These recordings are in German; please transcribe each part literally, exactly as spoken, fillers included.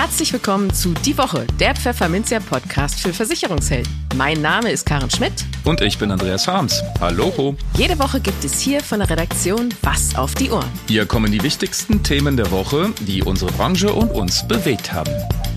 Herzlich willkommen zu Die Woche, der Pfefferminzia Podcast für Versicherungshelden. Mein Name ist Karen Schmidt. Und ich bin Andreas Harms. Hallo. Jede Woche gibt es hier von der Redaktion was auf die Ohren. Hier kommen die wichtigsten Themen der Woche, die unsere Branche und uns bewegt haben.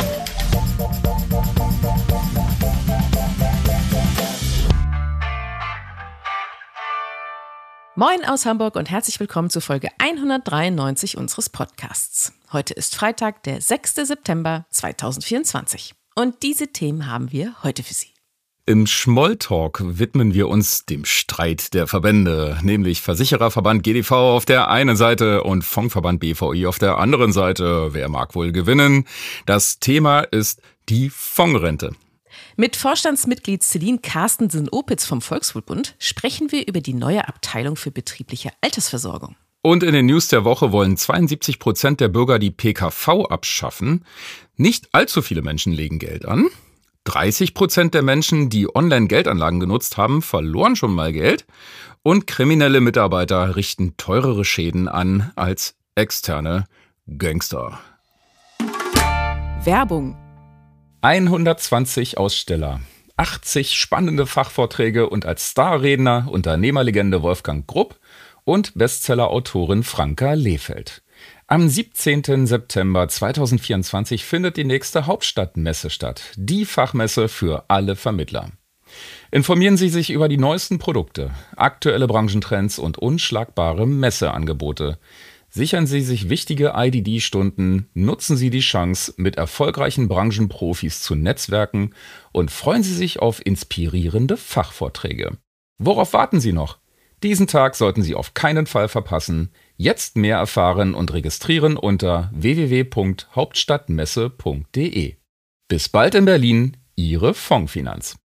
Moin aus Hamburg und herzlich willkommen zu Folge hundertdreiundneunzig unseres Podcasts. Heute ist Freitag, der sechster September zweitausendvierundzwanzig. Und diese Themen haben wir heute für Sie. Im Schmolltalk widmen wir uns dem Streit der Verbände, nämlich Versichererverband G D V auf der einen Seite und Fondsverband B V I auf der anderen Seite. Wer mag wohl gewinnen? Das Thema ist die Fondsrente. Mit Vorstandsmitglied Celine Carstensen-Opitz vom Volkswohlbund sprechen wir über die neue Abteilung für betriebliche Altersversorgung. Und in den News der Woche wollen zweiundsiebzig Prozent der Bürger die P K V abschaffen. Nicht allzu viele Menschen legen Geld an. dreißig Prozent der Menschen, die Online-Geldanlagen genutzt haben, verloren schon mal Geld. Und kriminelle Mitarbeiter richten teurere Schäden an als externe Gangster. Werbung. hundertzwanzig Aussteller, achtzig spannende Fachvorträge und als Starredner Unternehmerlegende Wolfgang Grupp und Bestsellerautorin Franka Lehfeldt. Am siebzehnten September zweitausendvierundzwanzig findet die nächste Hauptstadtmesse statt, die Fachmesse für alle Vermittler. Informieren Sie sich über die neuesten Produkte, aktuelle Branchentrends und unschlagbare Messeangebote. Sichern Sie sich wichtige I D D-Stunden, nutzen Sie die Chance, mit erfolgreichen Branchenprofis zu netzwerken und freuen Sie sich auf inspirierende Fachvorträge. Worauf warten Sie noch? Diesen Tag sollten Sie auf keinen Fall verpassen. Jetzt mehr erfahren und registrieren unter w w w punkt hauptstadtmesse punkt d e. Bis bald in Berlin, Ihre Fondsfinanz.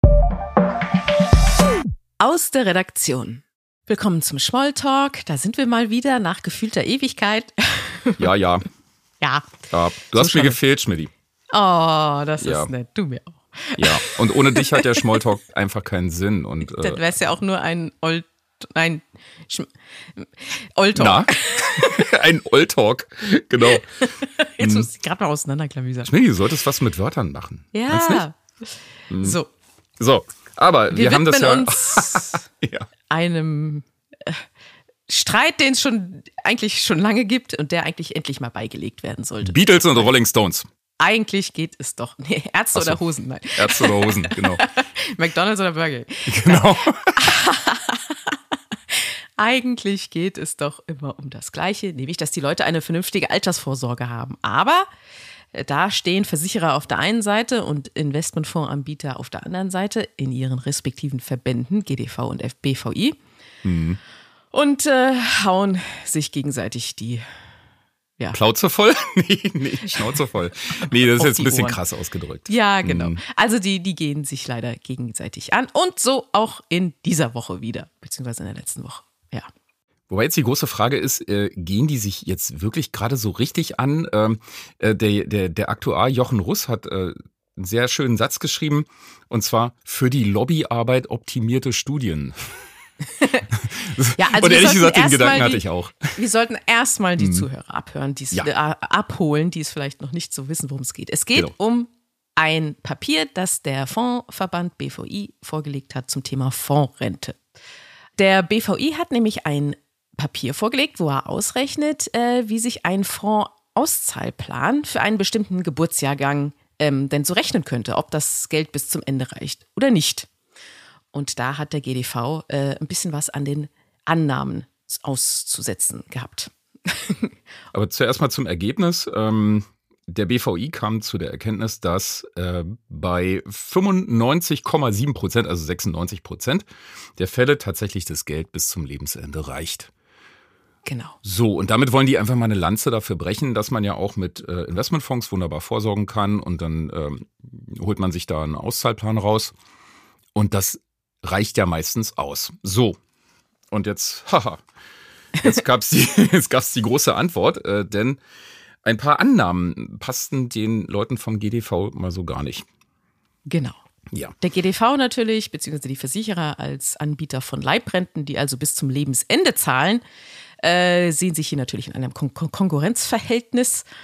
Aus der Redaktion. Willkommen zum Schmolltalk. Da sind wir mal wieder nach gefühlter Ewigkeit. Ja, ja. Ja. ja du hast so mir gefehlt, Schmidti. Oh, das ja. ist nett. Du mir auch. Ja, und ohne dich hat der Schmolltalk einfach keinen Sinn. Und, äh, dann wäre es ja auch nur ein Old, ein Schm- Old-Talk. Na? Ein Old-Talk, genau. Jetzt muss ich gerade mal auseinanderklamüsern. Schmidti, du solltest was mit Wörtern machen. Ja. Hm. So. So, aber wir, wir haben das ja... uns ja. einem äh, Streit, den es schon eigentlich schon lange gibt und der eigentlich endlich mal beigelegt werden sollte. Beatles und Rolling Stones. Eigentlich geht es doch. Nee, Ärzte so. oder Hosen, nein. Ärzte oder Hosen, genau. McDonald's oder Burger. Genau. Eigentlich geht es doch immer um das Gleiche, nämlich, dass die Leute eine vernünftige Altersvorsorge haben. Aber da stehen Versicherer auf der einen Seite und Investmentfondsanbieter auf der anderen Seite in ihren respektiven Verbänden, G D V und B V I, mhm. und äh, hauen sich gegenseitig die ja. Plauze voll? nee, nee, Schnauze voll. Nee, das ist jetzt ein bisschen Ohren. krass ausgedrückt. Ja, genau. Mhm. Also die, die gehen sich leider gegenseitig an und so auch in dieser Woche wieder, beziehungsweise in der letzten Woche, ja. Wobei jetzt die große Frage ist, äh, gehen die sich jetzt wirklich gerade so richtig an? Ähm, äh, der, der, der Aktuar Jochen Russ hat äh, einen sehr schönen Satz geschrieben, und zwar für die Lobbyarbeit optimierte Studien. Ja, also und ehrlich gesagt, den Gedanken die, hatte ich auch. Wir sollten erstmal die hm. Zuhörer abhören, die es ja. äh, abholen, die es vielleicht noch nicht so wissen, worum es geht. Es geht genau. um ein Papier, das der Fondsverband B V I vorgelegt hat zum Thema Fondsrente. Der B V I hat nämlich ein Papier vorgelegt, wo er ausrechnet, äh, wie sich ein Fondsauszahlplan für einen bestimmten Geburtsjahrgang ähm, denn so rechnen könnte, ob das Geld bis zum Ende reicht oder nicht. Und da hat der G D V äh, ein bisschen was an den Annahmen auszusetzen gehabt. Aber zuerst mal zum Ergebnis. Ähm, der B V I kam zu der Erkenntnis, dass äh, bei fünfundneunzig Komma sieben Prozent, also sechsundneunzig Prozent der Fälle tatsächlich das Geld bis zum Lebensende reicht. Genau. So, und damit wollen die einfach mal eine Lanze dafür brechen, dass man ja auch mit äh, Investmentfonds wunderbar vorsorgen kann und dann ähm, holt man sich da einen Auszahlplan raus und das reicht ja meistens aus. So, und jetzt, haha, jetzt gab's die, jetzt gab's die große Antwort, äh, denn ein paar Annahmen passten den Leuten vom G D V mal so gar nicht. Genau. Ja. Der G D V natürlich, beziehungsweise die Versicherer als Anbieter von Leibrenten, die also bis zum Lebensende zahlen, äh, sehen sich hier natürlich in einem Kon- Kon- Konkurrenzverhältnis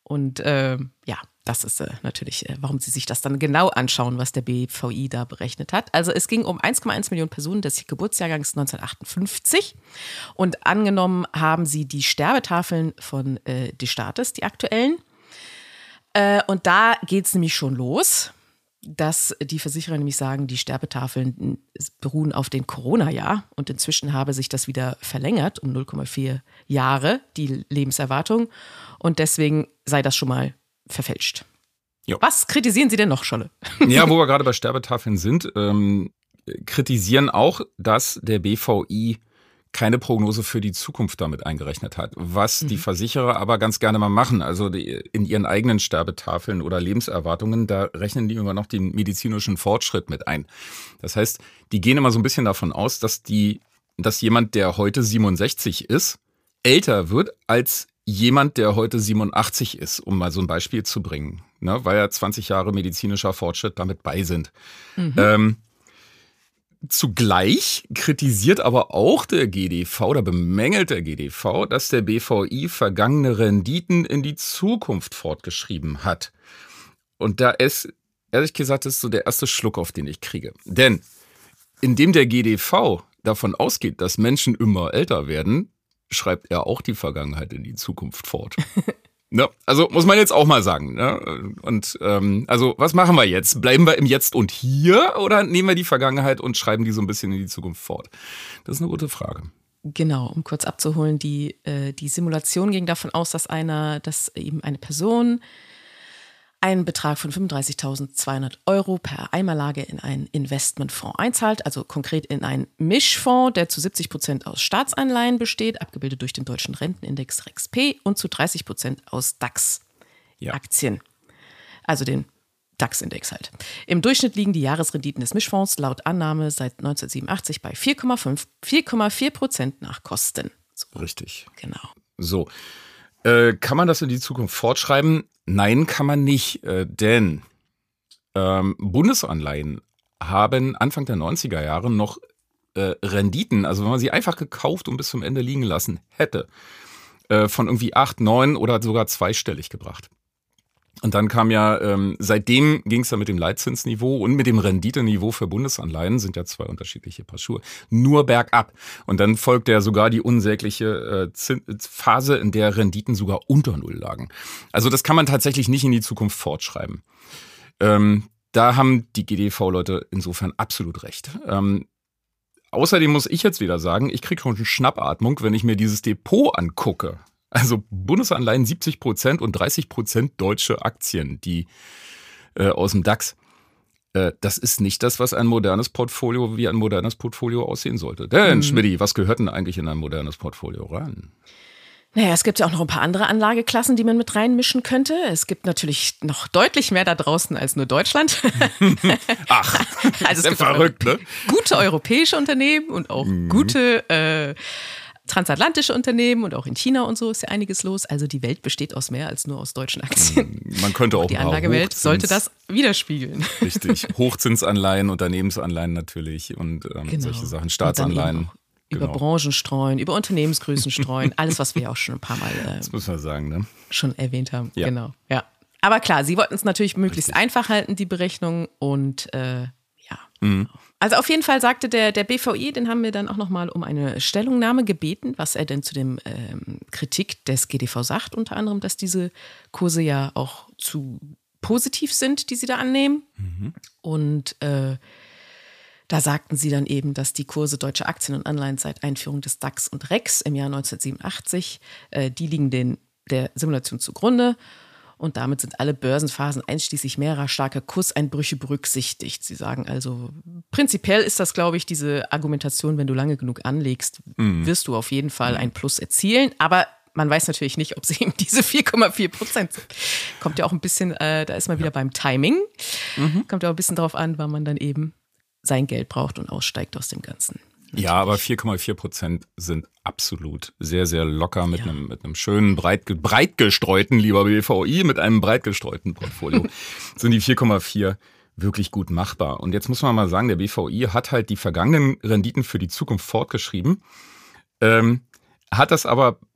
Und äh, ja, das ist äh, natürlich, äh, warum Sie sich das dann genau anschauen, was der B V I da berechnet hat. Also es ging um eins Komma eins Millionen Personen des Geburtsjahrgangs neunzehnhundertachtundfünfzig. Und angenommen haben sie die Sterbetafeln von äh, des Staates, die aktuellen. Äh, und da geht es nämlich schon los, dass die Versicherer nämlich sagen, die Sterbetafeln beruhen auf dem Corona-Jahr. Und inzwischen habe sich das wieder verlängert um null Komma vier Jahre, die Lebenserwartung. Und deswegen sei das schon mal verfälscht. Jo. Was kritisieren Sie denn noch, Scholle? Ja, wo wir gerade bei Sterbetafeln sind, ähm, kritisieren auch, dass der B V I keine Prognose für die Zukunft damit eingerechnet hat. Was mhm. die Versicherer aber ganz gerne mal machen, also die, in ihren eigenen Sterbetafeln oder Lebenserwartungen, da rechnen die immer noch den medizinischen Fortschritt mit ein. Das heißt, die gehen immer so ein bisschen davon aus, dass die, dass jemand, der heute siebenundsechzig ist, älter wird als jemand, der heute siebenundachtzig ist, um mal so ein Beispiel zu bringen, ne, weil ja zwanzig Jahre medizinischer Fortschritt damit bei sind. Mhm. Ähm, zugleich kritisiert aber auch der G D V oder bemängelt der G D V, dass der B V I vergangene Renditen in die Zukunft fortgeschrieben hat. Und da ist, ehrlich gesagt, ist so der erste Schluck, auf den ich kriege. Denn indem der G D V davon ausgeht, dass Menschen immer älter werden, schreibt er auch die Vergangenheit in die Zukunft fort. Ne? Also muss man jetzt auch mal sagen. Ne? Und ähm, also was machen wir jetzt? Bleiben wir im Jetzt und Hier oder nehmen wir die Vergangenheit und schreiben die so ein bisschen in die Zukunft fort? Das ist eine gute Frage. Genau, um kurz abzuholen, die, äh, die Simulation ging davon aus, dass einer, dass eben eine Person einen Betrag von fünfunddreißigtausendzweihundert Euro per Einmallage in einen Investmentfonds einzahlt, also konkret in einen Mischfonds, der zu siebzig Prozent aus Staatsanleihen besteht, abgebildet durch den deutschen Rentenindex REX-P und zu dreißig Prozent aus DAX-Aktien, ja. Also den DAX-Index halt. Im Durchschnitt liegen die Jahresrenditen des Mischfonds laut Annahme seit neunzehnhundertsiebenundachtzig bei vier Komma vier Prozent nach Kosten. So. Richtig. Genau. So. Äh, kann man das in die Zukunft fortschreiben? Nein, kann man nicht, äh, denn ähm, Bundesanleihen haben Anfang der neunziger Jahre noch äh, Renditen, also wenn man sie einfach gekauft und bis zum Ende liegen lassen hätte, äh, von irgendwie acht, neun oder sogar zweistellig gebracht. Und dann kam ja, ähm, seitdem ging es ja mit dem Leitzinsniveau und mit dem Renditeniveau für Bundesanleihen, sind ja zwei unterschiedliche Paar Schuhe, nur bergab. Und dann folgte ja sogar die unsägliche äh, Zin- Phase, in der Renditen sogar unter Null lagen. Also das kann man tatsächlich nicht in die Zukunft fortschreiben. Ähm, da haben die G D V-Leute insofern absolut recht. Ähm, außerdem muss ich jetzt wieder sagen, ich kriege schon eine Schnappatmung, wenn ich mir dieses Depot angucke. Also Bundesanleihen siebzig Prozent und dreißig Prozent deutsche Aktien, die äh, aus dem DAX. Äh, das ist nicht das, was ein modernes Portfolio, wie ein modernes Portfolio aussehen sollte. Denn, mhm. Schmidti, was gehört denn eigentlich in ein modernes Portfolio rein? Naja, es gibt ja auch noch ein paar andere Anlageklassen, die man mit reinmischen könnte. Es gibt natürlich noch deutlich mehr da draußen als nur Deutschland. Ach, also es gibt verrückt, ne? Gute europäische Unternehmen und auch mhm. gute äh, transatlantische Unternehmen und auch in China und so ist ja einiges los. Also die Welt besteht aus mehr als nur aus deutschen Aktien. Man könnte auch die Anlagewelt Hochzins- sollte das widerspiegeln. Richtig, Hochzinsanleihen, Unternehmensanleihen natürlich und ähm, genau. solche Sachen, Staatsanleihen. Über genau. Branchen streuen, über Unternehmensgrößen streuen, alles, was wir ja auch schon ein paar Mal äh, das muss man sagen, ne? schon erwähnt haben. Ja. Genau, ja. Aber klar, sie wollten es natürlich möglichst Richtig. einfach halten, die Berechnung und äh, ja. Mhm. Also auf jeden Fall sagte der, der B V I, den haben wir dann auch nochmal um eine Stellungnahme gebeten, was er denn zu dem ähm, Kritik des G D V sagt, unter anderem, dass diese Kurse ja auch zu positiv sind, die sie da annehmen. Mhm. Und äh, da sagten sie dann eben, dass die Kurse deutscher Aktien und Anleihen seit Einführung des DAX und REX im Jahr neunzehnhundertsiebenundachtzig, äh, die liegen den, der Simulation zugrunde. Und damit sind alle Börsenphasen einschließlich mehrerer starker Kurseinbrüche berücksichtigt. Sie sagen also, prinzipiell ist das, glaube ich, diese Argumentation, wenn du lange genug anlegst, mhm. wirst du auf jeden Fall mhm. ein Plus erzielen. Aber man weiß natürlich nicht, ob sie eben diese vier Komma vier Prozent sind. Kommt ja auch ein bisschen, äh, da ist man wieder ja. beim Timing. Mhm. Kommt ja auch ein bisschen drauf an, wann man dann eben sein Geld braucht und aussteigt aus dem Ganzen. Ja, aber vier Komma vier Prozent sind absolut sehr, sehr locker mit, ja. einem, mit einem schönen, breit, breit gestreuten, lieber B V I, mit einem breit gestreuten Portfolio, sind die vier Komma vier wirklich gut machbar. Und jetzt muss man mal sagen, der B V I hat halt die vergangenen Renditen für die Zukunft fortgeschrieben, ähm, hat das aber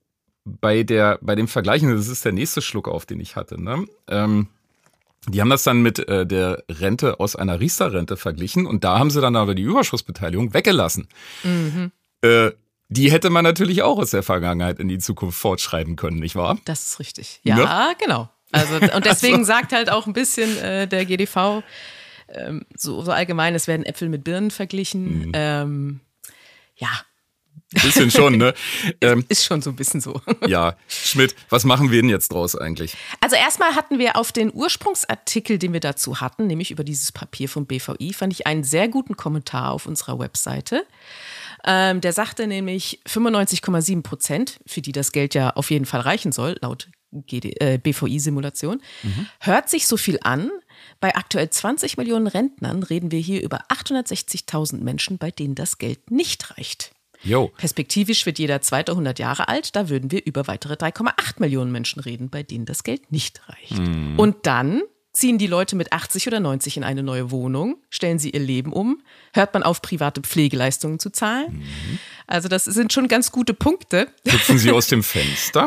bei der, bei dem Vergleichen, das ist der nächste Schluck auf, den ich hatte, ne? Ähm, die haben das dann mit äh, der Rente aus einer Riester-Rente verglichen und da haben sie dann aber die Überschussbeteiligung weggelassen. Mhm. Äh, die hätte man natürlich auch aus der Vergangenheit in die Zukunft fortschreiben können, nicht wahr? Das ist richtig. Ja, ne? Genau. Also, und deswegen also. sagt halt auch ein bisschen äh, der G D V, ähm, so, so allgemein, es werden Äpfel mit Birnen verglichen. Mhm. Ähm, ja. Ein bisschen schon, ne? Ähm, ist schon so ein bisschen so. Ja, Schmidt, was machen wir denn jetzt draus eigentlich? Also erstmal hatten wir auf den Ursprungsartikel, den wir dazu hatten, nämlich über dieses Papier vom B V I, fand ich einen sehr guten Kommentar auf unserer Webseite. Ähm, der sagte nämlich fünfundneunzig Komma sieben Prozent, für die das Geld ja auf jeden Fall reichen soll, laut G D, äh, B V I-Simulation, mhm. hört sich so viel an. Bei aktuell zwanzig Millionen Rentnern reden wir hier über achthundertsechzigtausend Menschen, bei denen das Geld nicht reicht. Jo. Perspektivisch wird jeder Zweite hundert Jahre alt, da würden wir über weitere drei Komma acht Millionen Menschen reden, bei denen das Geld nicht reicht. Mhm. Und dann ziehen die Leute mit achtzig oder neunzig in eine neue Wohnung, stellen sie ihr Leben um, hört man auf, private Pflegeleistungen zu zahlen. Mhm. Also das sind schon ganz gute Punkte. Hüpfen sie aus dem Fenster?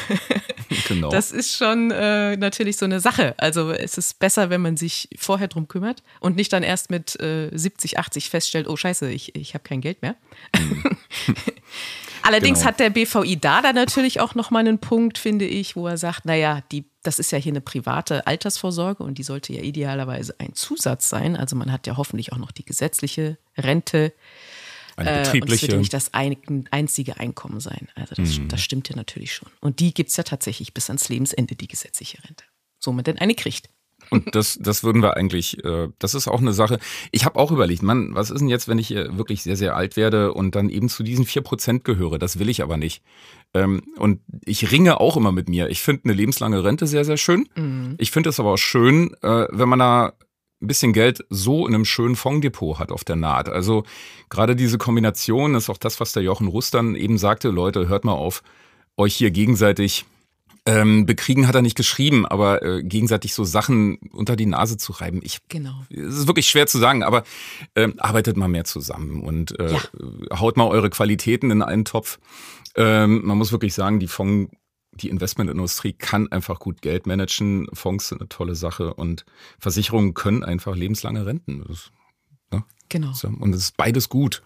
Genau. Das ist schon äh, natürlich so eine Sache. Also es ist besser, wenn man sich vorher drum kümmert und nicht dann erst mit äh, siebzig, achtzig feststellt, oh scheiße, ich, ich habe kein Geld mehr. Mhm. Allerdings genau. hat der B V I da dann natürlich auch nochmal einen Punkt, finde ich, wo er sagt, naja, die, das ist ja hier eine private Altersvorsorge und die sollte ja idealerweise ein Zusatz sein. Also man hat ja hoffentlich auch noch die gesetzliche Rente. Eine betriebliche. Äh, und es wird ja nicht das ein, einzige Einkommen sein. Also das, mhm. das stimmt ja natürlich schon. Und die gibt es ja tatsächlich bis ans Lebensende, die gesetzliche Rente. So man denn eine kriegt. Und das, das würden wir eigentlich, äh, das ist auch eine Sache. Ich habe auch überlegt, Mann, was ist denn jetzt, wenn ich äh, wirklich sehr, sehr alt werde und dann eben zu diesen vier Prozent gehöre? Das will ich aber nicht. Ähm, und ich ringe auch immer mit mir. Ich finde eine lebenslange Rente sehr, sehr schön. Mhm. Ich finde es aber auch schön, äh, wenn man da ein bisschen Geld so in einem schönen Fondsdepot hat auf der Naht. Also gerade diese Kombination ist auch das, was der Jochen Russ dann eben sagte. Leute, hört mal auf, euch hier gegenseitig ähm, bekriegen, hat er nicht geschrieben, aber äh, gegenseitig so Sachen unter die Nase zu reiben. Ich, genau. Es ist wirklich schwer zu sagen, aber äh, arbeitet mal mehr zusammen und äh, ja. haut mal eure Qualitäten in einen Topf. Ähm, man muss wirklich sagen, die Fonds Die Investmentindustrie kann einfach gut Geld managen. Fonds sind eine tolle Sache und Versicherungen können einfach lebenslange Renten. Das, ne? Genau. Und es ist beides gut.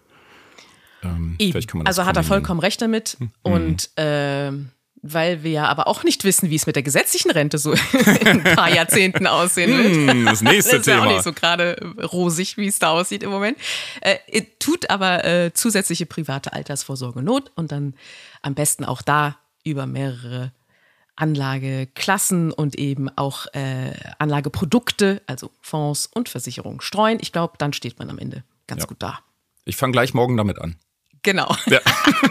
Ähm, vielleicht kann man das also hat er vollkommen recht damit. Hm. Und äh, weil wir ja aber auch nicht wissen, wie es mit der gesetzlichen Rente so in ein paar Jahrzehnten aussehen wird. Hm, das nächste das ist Thema. Ja auch nicht so gerade rosig, wie es da aussieht im Moment. Äh, tut aber äh, zusätzliche private Altersvorsorge Not und dann am besten auch da über mehrere Anlageklassen und eben auch äh, Anlageprodukte, also Fonds und Versicherungen streuen. Ich glaube, dann steht man am Ende ganz ja. gut da. Ich fange gleich morgen damit an. Genau. Ja,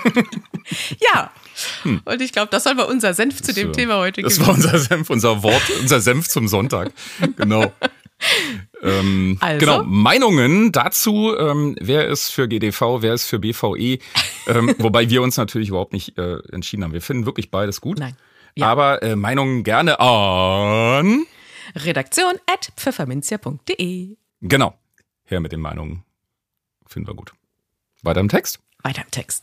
ja. Hm. Und ich glaube, das soll mal unser Senf zu dem das, Thema heute das gewesen. Das war unser Senf, unser Wort, unser Senf zum Sonntag. Genau. Ähm, also? Genau, Meinungen dazu, ähm, wer ist für G D V, wer ist für B V I, ähm, wobei wir uns natürlich überhaupt nicht äh, entschieden haben. Wir finden wirklich beides gut. Nein. Ja. Aber äh, Meinungen gerne an redaktion at pfefferminzia punkt de. Genau, her mit den Meinungen. Finden wir gut. Weiter im Text? Weiter im Text.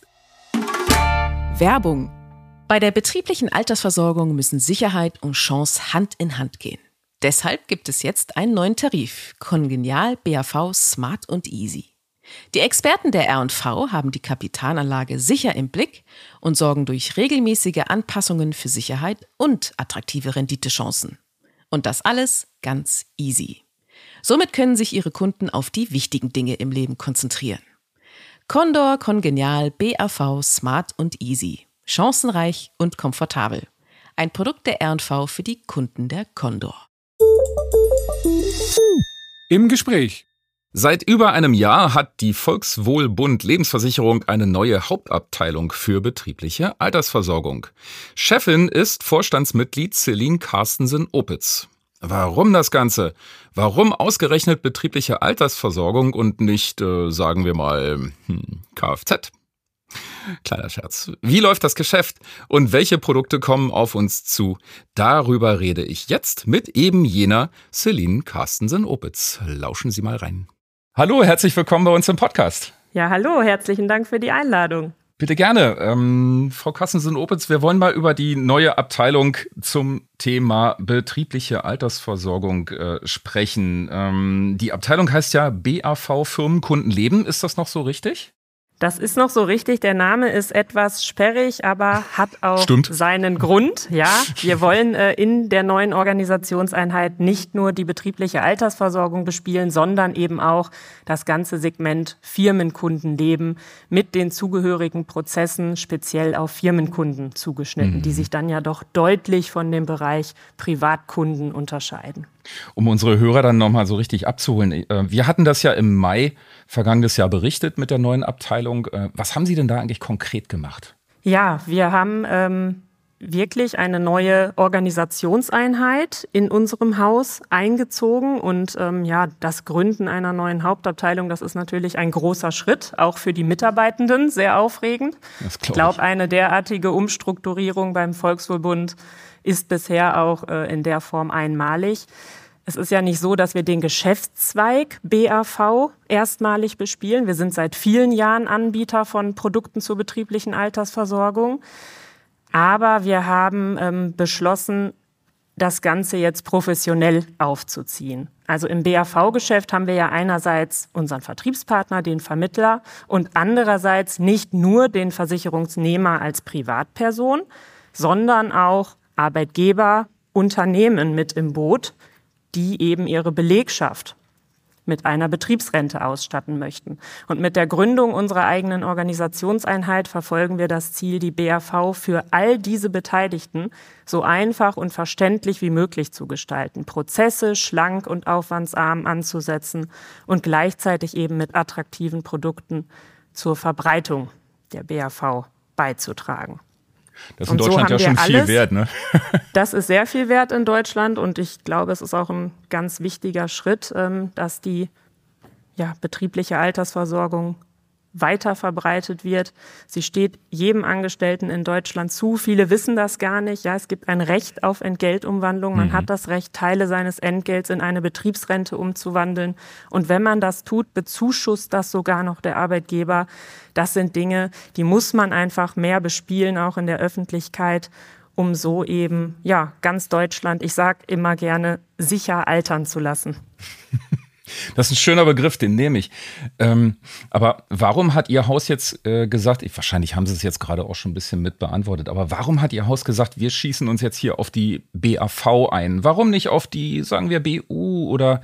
Werbung. Bei der betrieblichen Altersversorgung müssen Sicherheit und Chance Hand in Hand gehen. Deshalb gibt es jetzt einen neuen Tarif, Congenial B A V Smart und Easy. Die Experten der R und V haben die Kapitalanlage sicher im Blick und sorgen durch regelmäßige Anpassungen für Sicherheit und attraktive Renditechancen. Und das alles ganz easy. Somit können sich Ihre Kunden auf die wichtigen Dinge im Leben konzentrieren. Condor Congenial B A V Smart und Easy. Chancenreich und komfortabel. Ein Produkt der R und V für die Kunden der Condor. Im Gespräch. Seit über einem Jahr hat die Volkswohlbund Lebensversicherung eine neue Hauptabteilung für betriebliche Altersversorgung. Chefin ist Vorstandsmitglied Celine Carstensen-Opitz. Warum das Ganze? Warum ausgerechnet betriebliche Altersversorgung und nicht, äh, sagen wir mal, hm, Kfz? Kleiner Scherz. Wie läuft das Geschäft und welche Produkte kommen auf uns zu? Darüber rede ich jetzt mit eben jener Celine Carstensen-Opitz. Lauschen Sie mal rein. Hallo, herzlich willkommen bei uns im Podcast. Ja, hallo, herzlichen Dank für die Einladung. Bitte gerne. Ähm, Frau Carstensen-Opitz, wir wollen mal über die neue Abteilung zum Thema betriebliche Altersversorgung äh, sprechen. Ähm, die Abteilung heißt ja B A V Firmenkundenleben. Ist das noch so richtig? Das ist noch so richtig. Der Name ist etwas sperrig, aber hat auch Stimmt. seinen Grund. Ja, wir wollen äh, in der neuen Organisationseinheit nicht nur die betriebliche Altersversorgung bespielen, sondern eben auch das ganze Segment Firmenkundenleben mit den zugehörigen Prozessen speziell auf Firmenkunden zugeschnitten, mhm. die sich dann ja doch deutlich von dem Bereich Privatkunden unterscheiden. Um unsere Hörer dann nochmal so richtig abzuholen. Wir hatten das ja im Mai vergangenes Jahr berichtet mit der neuen Abteilung. Was haben Sie denn da eigentlich konkret gemacht? Ja, wir haben ähm, wirklich eine neue Organisationseinheit in unserem Haus eingezogen. Und ähm, ja, das Gründen einer neuen Hauptabteilung, das ist natürlich ein großer Schritt, auch für die Mitarbeitenden, sehr aufregend. Das glaub ich. Ich glaube, eine derartige Umstrukturierung beim Volkswohlbund ist bisher auch äh, in der Form einmalig. Es ist ja nicht so, dass wir den Geschäftszweig B A V erstmalig bespielen. Wir sind seit vielen Jahren Anbieter von Produkten zur betrieblichen Altersversorgung. Aber wir haben ähm, beschlossen, das Ganze jetzt professionell aufzuziehen. Also im B A V-Geschäft haben wir ja einerseits unseren Vertriebspartner, den Vermittler, und andererseits nicht nur den Versicherungsnehmer als Privatperson, sondern auch Arbeitgeber, Unternehmen mit im Boot, die eben ihre Belegschaft mit einer Betriebsrente ausstatten möchten. Und mit der Gründung unserer eigenen Organisationseinheit verfolgen wir das Ziel, die B A V für all diese Beteiligten so einfach und verständlich wie möglich zu gestalten, Prozesse schlank und aufwandsarm anzusetzen und gleichzeitig eben mit attraktiven Produkten zur Verbreitung der B A V beizutragen. Das ist in Deutschland ja schon viel wert, ne? Das ist sehr viel wert in Deutschland und ich glaube, es ist auch ein ganz wichtiger Schritt, dass die ja, betriebliche Altersversorgung weiter verbreitet wird. Sie steht jedem Angestellten in Deutschland zu. Viele wissen das gar nicht. Ja, es gibt ein Recht auf Entgeltumwandlung. Man mhm. hat das Recht, Teile seines Entgelts in eine Betriebsrente umzuwandeln. Und wenn man das tut, bezuschusst das sogar noch der Arbeitgeber. Das sind Dinge, die muss man einfach mehr bespielen, auch in der Öffentlichkeit, um so eben, ja, ganz Deutschland, ich sage immer gerne, sicher altern zu lassen. Das ist ein schöner Begriff, den nehme ich. Ähm, aber warum hat Ihr Haus jetzt äh, gesagt, ich, wahrscheinlich haben Sie es jetzt gerade auch schon ein bisschen mit beantwortet, aber warum hat Ihr Haus gesagt, wir schießen uns jetzt hier auf die B A V ein? Warum nicht auf die, sagen wir, B U oder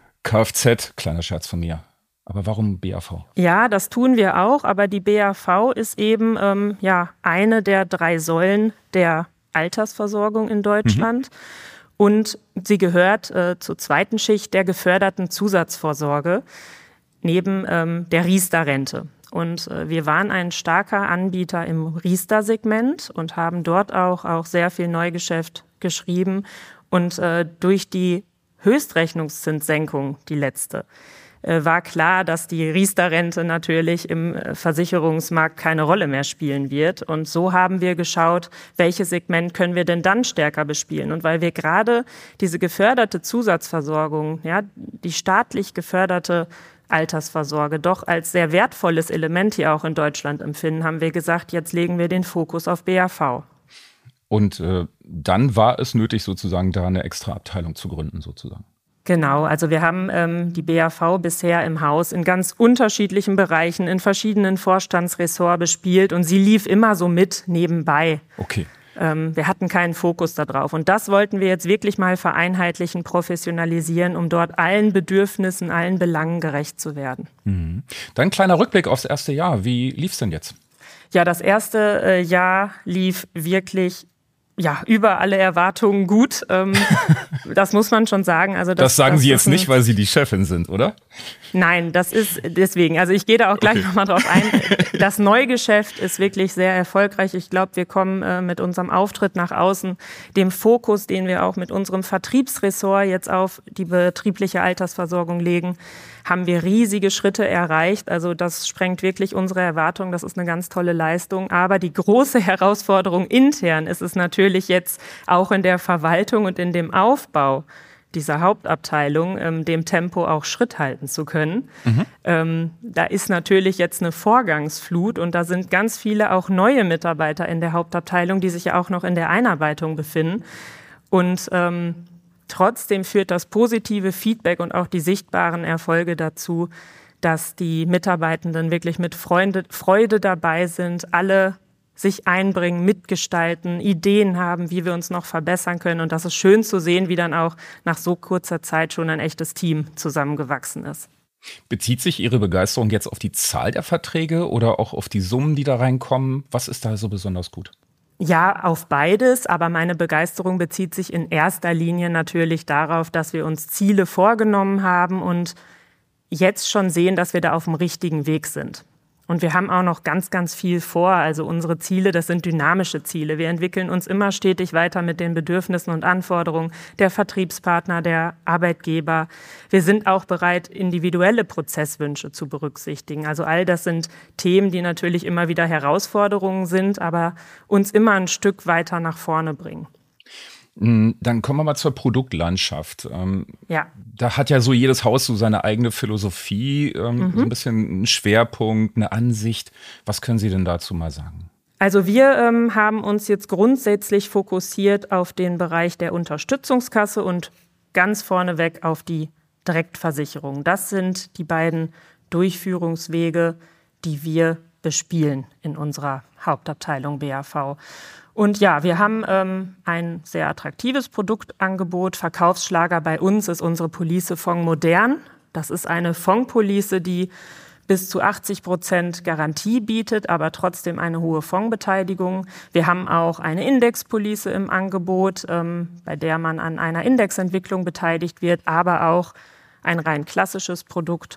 Kfz? Kleiner Scherz von mir. Aber warum B A V? Ja, das tun wir auch, aber die B A V ist eben ähm, ja, eine der drei Säulen der Altersversorgung in Deutschland. Mhm. Und sie gehört äh, zur zweiten Schicht der geförderten Zusatzvorsorge neben ähm, der Riester-Rente. Und äh, wir waren ein starker Anbieter im Riester-Segment und haben dort auch, auch sehr viel Neugeschäft geschrieben. Und äh, durch die Höchstrechnungszinssenkung, die letzte, äh, war klar, dass die Riester-Rente natürlich im äh, Versicherungsmarkt keine Rolle mehr spielen wird. Und so haben wir geschaut, welches Segment können wir denn dann stärker bespielen. Und weil wir gerade diese geförderte Zusatzversorgung, ja, die staatlich geförderte Altersvorsorge doch als sehr wertvolles Element hier auch in Deutschland empfinden, haben wir gesagt, jetzt legen wir den Fokus auf B A V. Und äh, dann war es nötig, sozusagen da eine extra Abteilung zu gründen, sozusagen. Genau, also wir haben ähm, die B A V bisher im Haus in ganz unterschiedlichen Bereichen, in verschiedenen Vorstandsressorts bespielt und sie lief immer so mit nebenbei. Okay. Ähm, wir hatten keinen Fokus darauf und das wollten wir jetzt wirklich mal vereinheitlichen, professionalisieren, um dort allen Bedürfnissen, allen Belangen gerecht zu werden. Mhm. Dann ein kleiner Rückblick aufs erste Jahr. Wie lief es denn jetzt? Ja, das erste äh, Jahr lief wirklich ja, über alle Erwartungen gut. Ähm, das muss man schon sagen. Also das, das sagen das Sie jetzt nicht, weil Sie die Chefin sind, oder? Nein, das ist deswegen. Also ich gehe da auch gleich okay. nochmal drauf ein. Das Neugeschäft ist wirklich sehr erfolgreich. Ich glaube, wir kommen äh, mit unserem Auftritt nach außen, dem Fokus, den wir auch mit unserem Vertriebsressort jetzt auf die betriebliche Altersversorgung legen, haben wir riesige Schritte erreicht. Also das sprengt wirklich unsere Erwartungen. Das ist eine ganz tolle Leistung. Aber die große Herausforderung intern ist es natürlich jetzt auch in der Verwaltung und in dem Aufbau dieser Hauptabteilung, ähm, dem Tempo auch Schritt halten zu können. Mhm. Ähm, da ist natürlich jetzt eine Vorgangsflut und da sind ganz viele auch neue Mitarbeiter in der Hauptabteilung, die sich ja auch noch in der Einarbeitung befinden. Und ähm, trotzdem führt das positive Feedback und auch die sichtbaren Erfolge dazu, dass die Mitarbeitenden wirklich mit Freude, Freude dabei sind, alle sich einbringen, mitgestalten, Ideen haben, wie wir uns noch verbessern können. Und das ist schön zu sehen, wie dann auch nach so kurzer Zeit schon ein echtes Team zusammengewachsen ist. Bezieht sich Ihre Begeisterung jetzt auf die Zahl der Verträge oder auch auf die Summen, die da reinkommen? Was ist da so besonders gut? Ja, auf beides, aber meine Begeisterung bezieht sich in erster Linie natürlich darauf, dass wir uns Ziele vorgenommen haben und jetzt schon sehen, dass wir da auf dem richtigen Weg sind. Und wir haben auch noch ganz, ganz viel vor. Also unsere Ziele, das sind dynamische Ziele. Wir entwickeln uns immer stetig weiter mit den Bedürfnissen und Anforderungen der Vertriebspartner, der Arbeitgeber. Wir sind auch bereit, individuelle Prozesswünsche zu berücksichtigen. Also all das sind Themen, die natürlich immer wieder Herausforderungen sind, aber uns immer ein Stück weiter nach vorne bringen. Dann kommen wir mal zur Produktlandschaft. Ähm, ja. Da hat ja so jedes Haus so seine eigene Philosophie, ähm, mhm. so ein bisschen einen Schwerpunkt, eine Ansicht. Was können Sie denn dazu mal sagen? Also wir ähm, haben uns jetzt grundsätzlich fokussiert auf den Bereich der Unterstützungskasse und ganz vorneweg auf die Direktversicherung. Das sind die beiden Durchführungswege, die wir bespielen in unserer Hauptabteilung B A V. Und ja, wir haben ähm, ein sehr attraktives Produktangebot. Verkaufsschlager bei uns ist unsere Police Fonds Modern. Das ist eine Fondspolice, die bis zu achtzig Prozent Garantie bietet, aber trotzdem eine hohe Fondsbeteiligung. Wir haben auch eine Indexpolice im Angebot, ähm, bei der man an einer Indexentwicklung beteiligt wird, aber auch ein rein klassisches Produkt.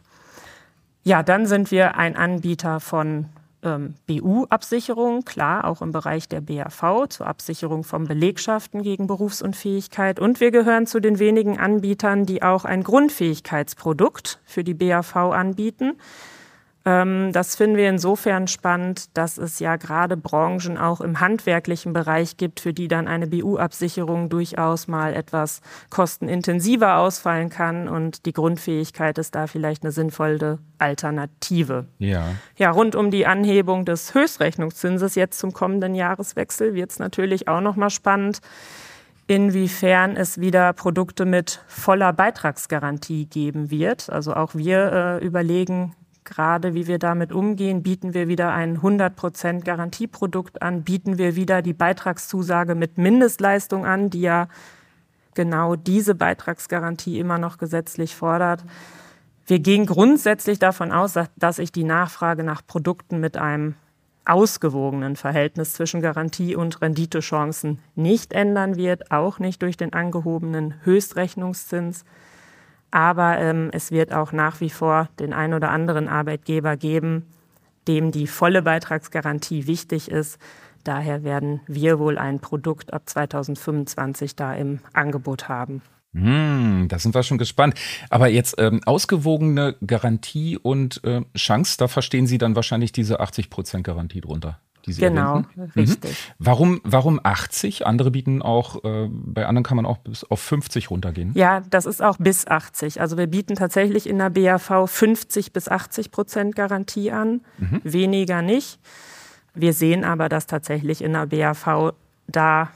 Ja, dann sind wir ein Anbieter von B U-Absicherung, klar, auch im Bereich der B A V, zur Absicherung von Belegschaften gegen Berufsunfähigkeit. Und wir gehören zu den wenigen Anbietern, die auch ein Grundfähigkeitsprodukt für die B A V anbieten. Das finden wir insofern spannend, dass es ja gerade Branchen auch im handwerklichen Bereich gibt, für die dann eine B U-Absicherung durchaus mal etwas kostenintensiver ausfallen kann. Und die Grundfähigkeit ist da vielleicht eine sinnvolle Alternative. Ja. Ja, rund um die Anhebung des Höchstrechnungszinses jetzt zum kommenden Jahreswechsel wird es natürlich auch nochmal spannend, inwiefern es wieder Produkte mit voller Beitragsgarantie geben wird. Also auch wir äh, überlegen, gerade wie wir damit umgehen, bieten wir wieder ein hundert Prozent Garantieprodukt an, bieten wir wieder die Beitragszusage mit Mindestleistung an, die ja genau diese Beitragsgarantie immer noch gesetzlich fordert. Wir gehen grundsätzlich davon aus, dass sich die Nachfrage nach Produkten mit einem ausgewogenen Verhältnis zwischen Garantie und Renditechancen nicht ändern wird, auch nicht durch den angehobenen Höchstrechnungszins. Aber ähm, es wird auch nach wie vor den ein oder anderen Arbeitgeber geben, dem die volle Beitragsgarantie wichtig ist. Daher werden wir wohl ein Produkt ab zweitausendfünfundzwanzig da im Angebot haben. Hm, da sind wir schon gespannt. Aber jetzt ähm, ausgewogene Garantie und äh, Chance, da verstehen Sie dann wahrscheinlich diese achtzig Prozent Garantie drunter. Die Sie genau, erwähnten. richtig. Mhm. Warum, warum achtzig? Andere bieten auch, äh, bei anderen kann man auch bis auf fünfzig runtergehen. Ja, das ist auch bis achtzig. Also wir bieten tatsächlich in der B A V fünfzig bis achtzig Prozent Garantie an, mhm. weniger nicht. Wir sehen aber, dass tatsächlich in der B A V da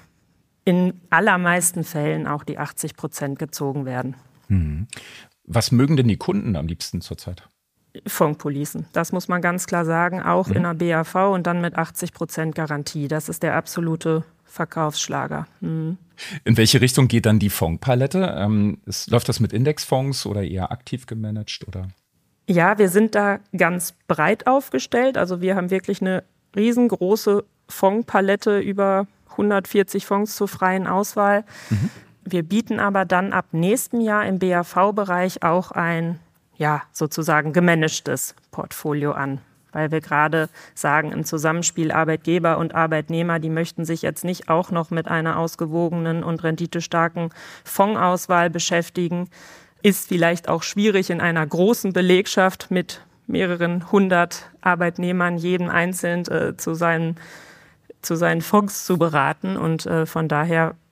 in allermeisten Fällen auch die achtzig Prozent gezogen werden. Mhm. Was mögen denn die Kunden am liebsten zurzeit? Fondspolicen, das muss man ganz klar sagen, auch mhm. in der B A V und dann mit achtzig Prozent Garantie. Das ist der absolute Verkaufsschlager. Mhm. In welche Richtung geht dann die Fondspalette? Ähm, ist, läuft das mit Indexfonds oder eher aktiv gemanagt? Oder? Ja, wir sind da ganz breit aufgestellt. Also wir haben wirklich eine riesengroße Fondspalette, über hundertvierzig Fonds zur freien Auswahl. Mhm. Wir bieten aber dann ab nächstem Jahr im B A V-Bereich auch ein ja, sozusagen gemanagtes Portfolio an, weil wir gerade sagen, im Zusammenspiel Arbeitgeber und Arbeitnehmer, die möchten sich jetzt nicht auch noch mit einer ausgewogenen und renditestarken Fondsauswahl beschäftigen. Ist vielleicht auch schwierig in einer großen Belegschaft mit mehreren hundert Arbeitnehmern, jeden einzeln äh, zu seinen, zu seinen Fonds zu beraten. Und äh, von daher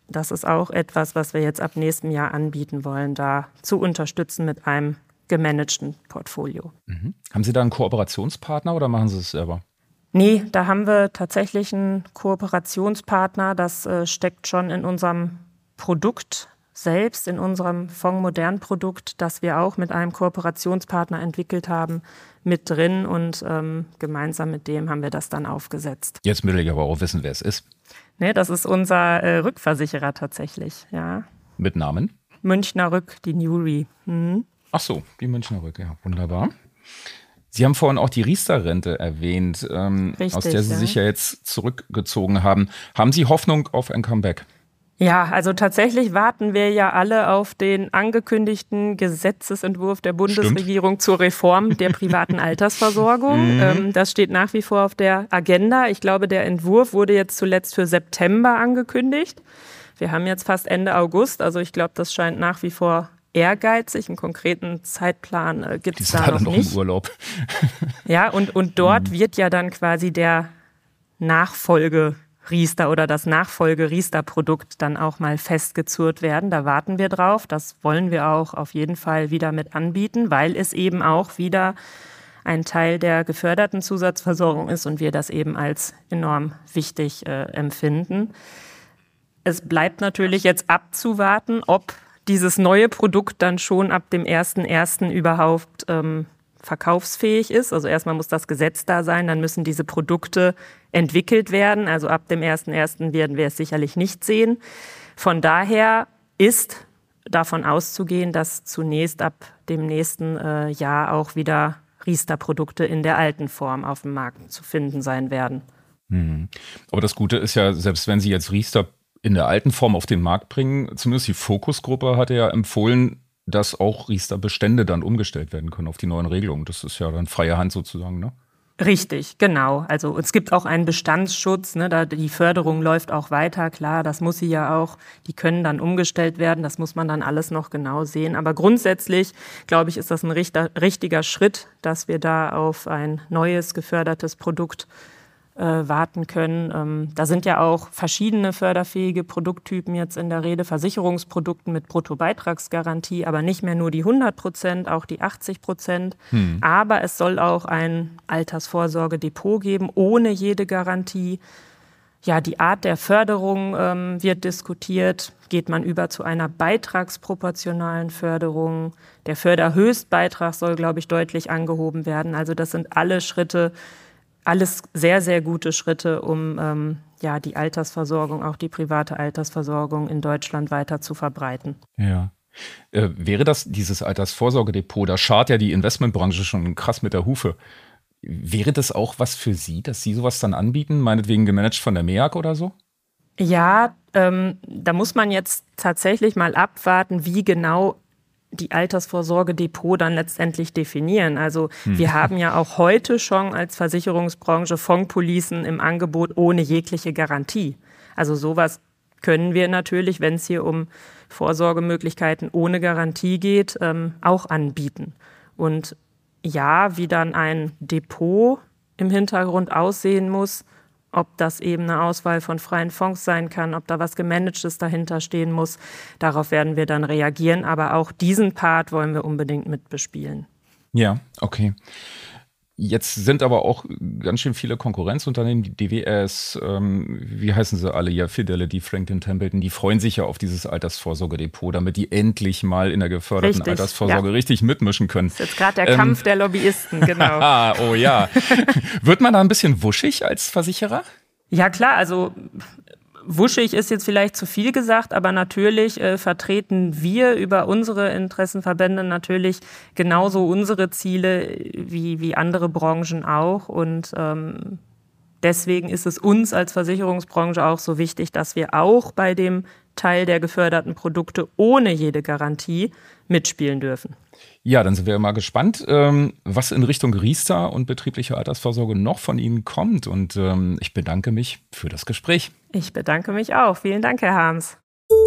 das ist auch etwas, was wir jetzt ab nächstem Jahr anbieten wollen, da zu unterstützen mit einem gemanagten Portfolio. Mhm. Haben Sie da einen Kooperationspartner oder machen Sie es selber? Nee, da haben wir tatsächlich einen Kooperationspartner. Das äh, steckt schon in unserem Produkt selbst, in unserem Fonds-Modern-Produkt, das wir auch mit einem Kooperationspartner entwickelt haben, mit drin. Und ähm, gemeinsam mit dem haben wir das dann aufgesetzt. Jetzt will ich aber auch wissen, wer es ist. Nee, das ist unser äh, Rückversicherer tatsächlich, ja. Mit Namen? Münchner Rück, die Newry. Mhm. Ach so, die Münchner Rück, ja, wunderbar. Sie haben vorhin auch die Riester-Rente erwähnt, ähm, Richtig, aus der Sie ja. sich ja jetzt zurückgezogen haben. Haben Sie Hoffnung auf ein Comeback? Ja, also tatsächlich warten wir ja alle auf den angekündigten Gesetzesentwurf der Bundesregierung Stimmt. zur Reform der privaten Altersversorgung. ähm, das steht nach wie vor auf der Agenda. Ich glaube, der Entwurf wurde jetzt zuletzt für September angekündigt. Wir haben jetzt fast Ende August, also ich glaube, das scheint nach wie vor ehrgeizig. Einen konkreten Zeitplan äh, gibt es da noch, noch nicht. Im Urlaub. Ja, und, und dort wird ja dann quasi der Nachfolge Riester oder das Nachfolge-Riester-Produkt dann auch mal festgezurrt werden. Da warten wir drauf. Das wollen wir auch auf jeden Fall wieder mit anbieten, weil es eben auch wieder ein Teil der geförderten Zusatzversorgung ist und wir das eben als enorm wichtig äh, empfinden. Es bleibt natürlich jetzt abzuwarten, ob dieses neue Produkt dann schon ab dem ersten ersten überhaupt ähm, verkaufsfähig ist. Also erstmal muss das Gesetz da sein, dann müssen diese Produkte entwickelt werden. Also ab dem ersten ersten werden wir es sicherlich nicht sehen. Von daher ist davon auszugehen, dass zunächst ab dem nächsten äh, Jahr auch wieder Riester-Produkte in der alten Form auf dem Markt zu finden sein werden. Hm. Aber das Gute ist ja, selbst wenn Sie jetzt Riester in der alten Form auf den Markt bringen, zumindest die Fokusgruppe hat ja empfohlen, dass auch Riester-Bestände dann umgestellt werden können auf die neuen Regelungen. Das ist ja dann freie Hand sozusagen, ne? Richtig, genau. Also es gibt auch einen Bestandsschutz, ne, da die Förderung läuft auch weiter, klar, das muss sie ja auch, die können dann umgestellt werden, das muss man dann alles noch genau sehen. Aber grundsätzlich, glaube ich, ist das ein richter, richtiger Schritt, dass wir da auf ein neues, gefördertes Produkt Äh, warten können. Ähm, da sind ja auch verschiedene förderfähige Produkttypen jetzt in der Rede, Versicherungsprodukten mit Bruttobeitragsgarantie, aber nicht mehr nur die hundert Prozent, auch die achtzig Prozent. Hm. Aber es soll auch ein Altersvorsorgedepot geben, ohne jede Garantie. Ja, die Art der Förderung ähm, wird diskutiert. Geht man über zu einer beitragsproportionalen Förderung? Der Förderhöchstbeitrag soll, glaube ich, deutlich angehoben werden. Also das sind alle Schritte, Alles sehr, sehr gute Schritte, um ähm, ja, die Altersversorgung, auch die private Altersversorgung in Deutschland weiter zu verbreiten. Ja. Äh, wäre das dieses Altersvorsorgedepot, da schart ja die Investmentbranche schon krass mit der Hufe. Wäre das auch was für Sie, dass Sie sowas dann anbieten, meinetwegen gemanagt von der M E A G oder so? Ja, ähm, da muss man jetzt tatsächlich mal abwarten, wie genau die Altersvorsorgedepot dann letztendlich definieren. Also hm. wir haben ja auch heute schon als Versicherungsbranche Fondspolicen im Angebot ohne jegliche Garantie. Also sowas können wir natürlich, wenn es hier um Vorsorgemöglichkeiten ohne Garantie geht, ähm, auch anbieten. Und ja, wie dann ein Depot im Hintergrund aussehen muss, ob das eben eine Auswahl von freien Fonds sein kann, ob da was Gemanagtes dahinter stehen muss. Darauf werden wir dann reagieren. Aber auch diesen Part wollen wir unbedingt mitbespielen. Ja, okay. Jetzt sind aber auch ganz schön viele Konkurrenzunternehmen, die D W S, ähm, wie heißen sie alle? Ja, Fidelity, Franklin Templeton, die freuen sich ja auf dieses Altersvorsorgedepot, damit die endlich mal in der geförderten richtig, Altersvorsorge ja. richtig mitmischen können. Das ist jetzt gerade der ähm, Kampf der Lobbyisten, genau. oh ja. Wird man da ein bisschen wuschig als Versicherer? Ja klar, also wuschig ist jetzt vielleicht zu viel gesagt, aber natürlich äh, vertreten wir über unsere Interessenverbände natürlich genauso unsere Ziele wie, wie andere Branchen auch. Und ähm, deswegen ist es uns als Versicherungsbranche auch so wichtig, dass wir auch bei dem Teil der geförderten Produkte ohne jede Garantie mitspielen dürfen. Ja, dann sind wir mal gespannt, ähm, was in Richtung Riester und betriebliche Altersvorsorge noch von Ihnen kommt. Und ähm, ich bedanke mich für das Gespräch. Ich bedanke mich auch. Vielen Dank, Herr Harms.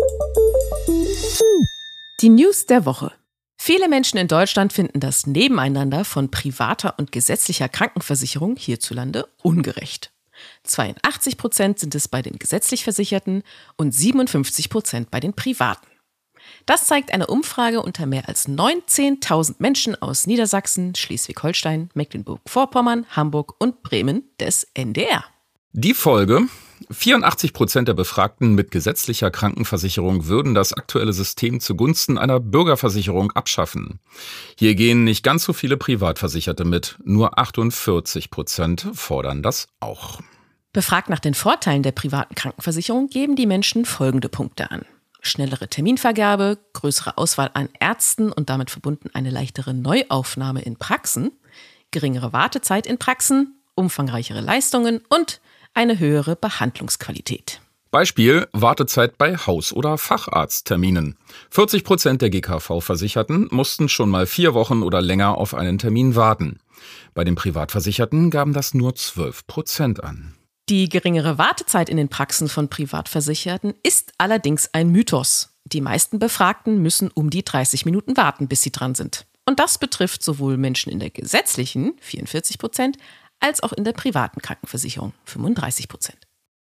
Die News der Woche. Viele Menschen in Deutschland finden das Nebeneinander von privater und gesetzlicher Krankenversicherung hierzulande ungerecht. zweiundachtzig Prozent sind es bei den gesetzlich Versicherten und siebenundfünfzig Prozent bei den Privaten. Das zeigt eine Umfrage unter mehr als neunzehntausend Menschen aus Niedersachsen, Schleswig-Holstein, Mecklenburg-Vorpommern, Hamburg und Bremen des N D R. Die Folge: vierundachtzig Prozent der Befragten mit gesetzlicher Krankenversicherung würden das aktuelle System zugunsten einer Bürgerversicherung abschaffen. Hier gehen nicht ganz so viele Privatversicherte mit. Nur achtundvierzig Prozent fordern das auch. Befragt nach den Vorteilen der privaten Krankenversicherung geben die Menschen folgende Punkte an: schnellere Terminvergabe, größere Auswahl an Ärzten und damit verbunden eine leichtere Neuaufnahme in Praxen, geringere Wartezeit in Praxen, umfangreichere Leistungen und eine höhere Behandlungsqualität. Beispiel: Wartezeit bei Haus- oder Facharztterminen. vierzig Prozent der G K V-Versicherten mussten schon mal vier Wochen oder länger auf einen Termin warten. Bei den Privatversicherten gaben das nur zwölf Prozent an. Die geringere Wartezeit in den Praxen von Privatversicherten ist allerdings ein Mythos. Die meisten Befragten müssen um die dreißig Minuten warten, bis sie dran sind. Und das betrifft sowohl Menschen in der gesetzlichen, vierundvierzig Prozent, als auch in der privaten Krankenversicherung, fünfunddreißig Prozent.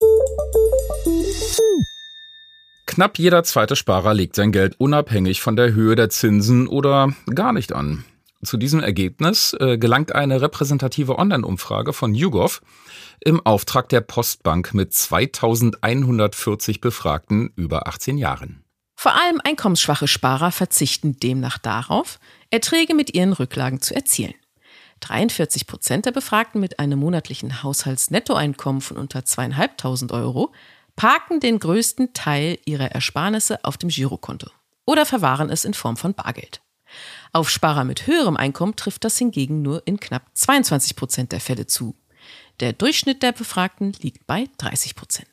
Knapp jeder zweite Sparer legt sein Geld unabhängig von der Höhe der Zinsen oder gar nicht an. Zu diesem Ergebnis äh, gelangt eine repräsentative Online-Umfrage von YouGov im Auftrag der Postbank mit zweitausendeinhundertvierzig Befragten über achtzehn Jahren. Vor allem einkommensschwache Sparer verzichten demnach darauf, Erträge mit ihren Rücklagen zu erzielen. dreiundvierzig Prozent der Befragten mit einem monatlichen Haushaltsnettoeinkommen von unter zweitausendfünfhundert Euro parken den größten Teil ihrer Ersparnisse auf dem Girokonto oder verwahren es in Form von Bargeld. Auf Sparer mit höherem Einkommen trifft das hingegen nur in knapp zweiundzwanzig Prozent der Fälle zu. Der Durchschnitt der Befragten liegt bei dreißig Prozent.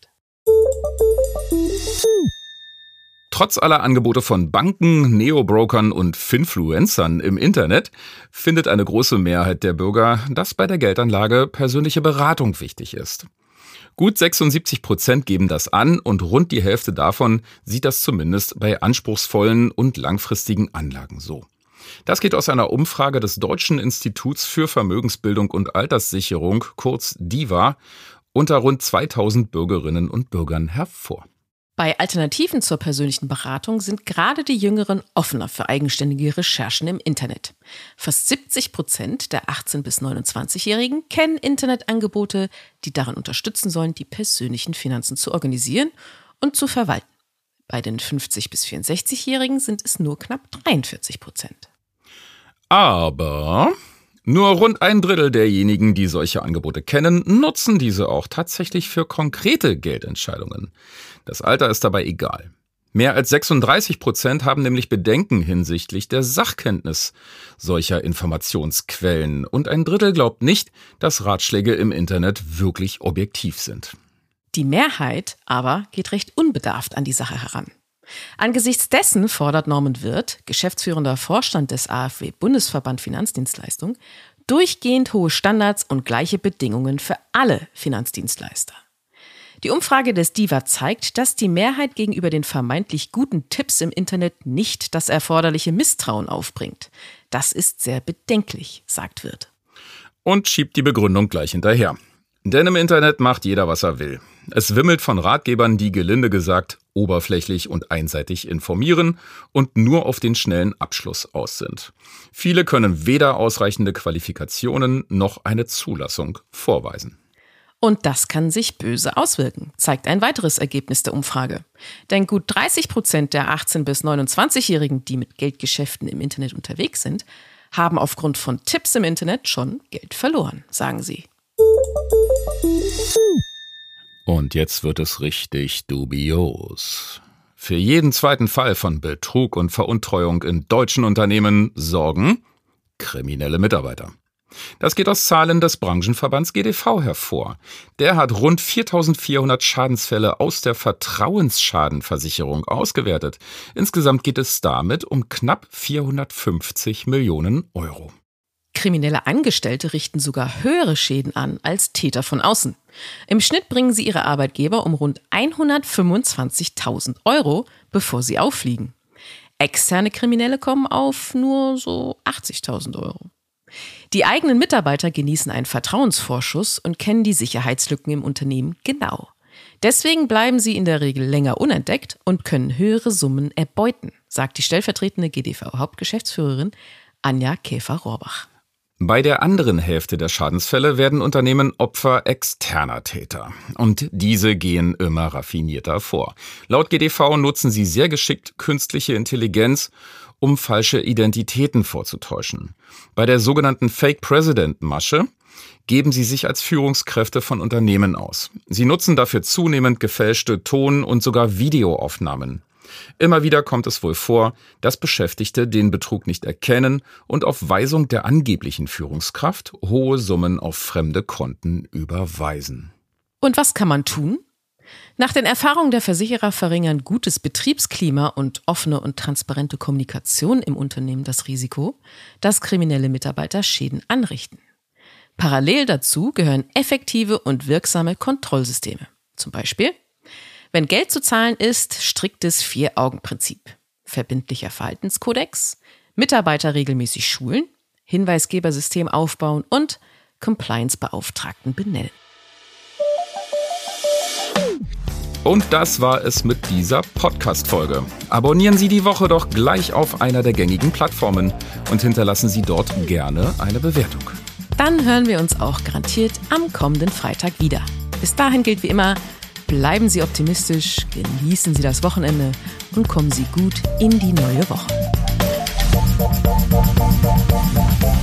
Trotz aller Angebote von Banken, Neobrokern und Finfluencern im Internet findet eine große Mehrheit der Bürger, dass bei der Geldanlage persönliche Beratung wichtig ist. Gut sechsundsiebzig Prozent geben das an und rund die Hälfte davon sieht das zumindest bei anspruchsvollen und langfristigen Anlagen so. Das geht aus einer Umfrage des Deutschen Instituts für Vermögensbildung und Alterssicherung, kurz DIVA, unter rund zweitausend Bürgerinnen und Bürgern hervor. Bei Alternativen zur persönlichen Beratung sind gerade die Jüngeren offener für eigenständige Recherchen im Internet. Fast siebzig Prozent der achtzehn- bis neunundzwanzigjährigen kennen Internetangebote, die darin unterstützen sollen, die persönlichen Finanzen zu organisieren und zu verwalten. Bei den fünfzig- bis vierundsechzigjährigen sind es nur knapp dreiundvierzig Prozent. Aber nur rund ein Drittel derjenigen, die solche Angebote kennen, nutzen diese auch tatsächlich für konkrete Geldentscheidungen. Das Alter ist dabei egal. Mehr als sechsunddreißig Prozent haben nämlich Bedenken hinsichtlich der Sachkenntnis solcher Informationsquellen. Und ein Drittel glaubt nicht, dass Ratschläge im Internet wirklich objektiv sind. Die Mehrheit aber geht recht unbedarft an die Sache heran. Angesichts dessen fordert Norman Wirth, geschäftsführender Vorstand des A F W-Bundesverband Finanzdienstleistung, durchgehend hohe Standards und gleiche Bedingungen für alle Finanzdienstleister. Die Umfrage des DIVA zeigt, dass die Mehrheit gegenüber den vermeintlich guten Tipps im Internet nicht das erforderliche Misstrauen aufbringt. Das ist sehr bedenklich, sagt Wirth. Und schiebt die Begründung gleich hinterher. Denn im Internet macht jeder, was er will. Es wimmelt von Ratgebern, die gelinde gesagt oberflächlich und einseitig informieren und nur auf den schnellen Abschluss aus sind. Viele können weder ausreichende Qualifikationen noch eine Zulassung vorweisen. Und das kann sich böse auswirken, zeigt ein weiteres Ergebnis der Umfrage. Denn gut dreißig Prozent der achtzehn- bis neunundzwanzigjährigen, die mit Geldgeschäften im Internet unterwegs sind, haben aufgrund von Tipps im Internet schon Geld verloren, sagen sie. Und jetzt wird es richtig dubios. Für jeden zweiten Fall von Betrug und Veruntreuung in deutschen Unternehmen sorgen kriminelle Mitarbeiter. Das geht aus Zahlen des Branchenverbands G D V hervor. Der hat rund viertausendvierhundert Schadensfälle aus der Vertrauensschadenversicherung ausgewertet. Insgesamt geht es damit um knapp vierhundertfünfzig Millionen Euro. Kriminelle Angestellte richten sogar höhere Schäden an als Täter von außen. Im Schnitt bringen sie ihre Arbeitgeber um rund hundertfünfundzwanzigtausend Euro, bevor sie auffliegen. Externe Kriminelle kommen auf nur so achtzigtausend Euro. Die eigenen Mitarbeiter genießen einen Vertrauensvorschuss und kennen die Sicherheitslücken im Unternehmen genau. Deswegen bleiben sie in der Regel länger unentdeckt und können höhere Summen erbeuten, sagt die stellvertretende G D V-Hauptgeschäftsführerin Anja Käfer-Rohrbach. Bei der anderen Hälfte der Schadensfälle werden Unternehmen Opfer externer Täter. Und diese gehen immer raffinierter vor. Laut G D V nutzen sie sehr geschickt künstliche Intelligenz, um falsche Identitäten vorzutäuschen. Bei der sogenannten Fake-President-Masche geben sie sich als Führungskräfte von Unternehmen aus. Sie nutzen dafür zunehmend gefälschte Ton- und sogar Videoaufnahmen. Immer wieder kommt es wohl vor, dass Beschäftigte den Betrug nicht erkennen und auf Weisung der angeblichen Führungskraft hohe Summen auf fremde Konten überweisen. Und was kann man tun? Nach den Erfahrungen der Versicherer verringern gutes Betriebsklima und offene und transparente Kommunikation im Unternehmen das Risiko, dass kriminelle Mitarbeiter Schäden anrichten. Parallel dazu gehören effektive und wirksame Kontrollsysteme. Zum Beispiel: Wenn Geld zu zahlen ist, striktes Vier-Augen-Prinzip, verbindlicher Verhaltenskodex, Mitarbeiter regelmäßig schulen, Hinweisgebersystem aufbauen und Compliance-Beauftragten benennen. Und das war es mit dieser Podcast-Folge. Abonnieren Sie die Woche doch gleich auf einer der gängigen Plattformen und hinterlassen Sie dort gerne eine Bewertung. Dann hören wir uns auch garantiert am kommenden Freitag wieder. Bis dahin gilt wie immer: Bleiben Sie optimistisch, genießen Sie das Wochenende und kommen Sie gut in die neue Woche.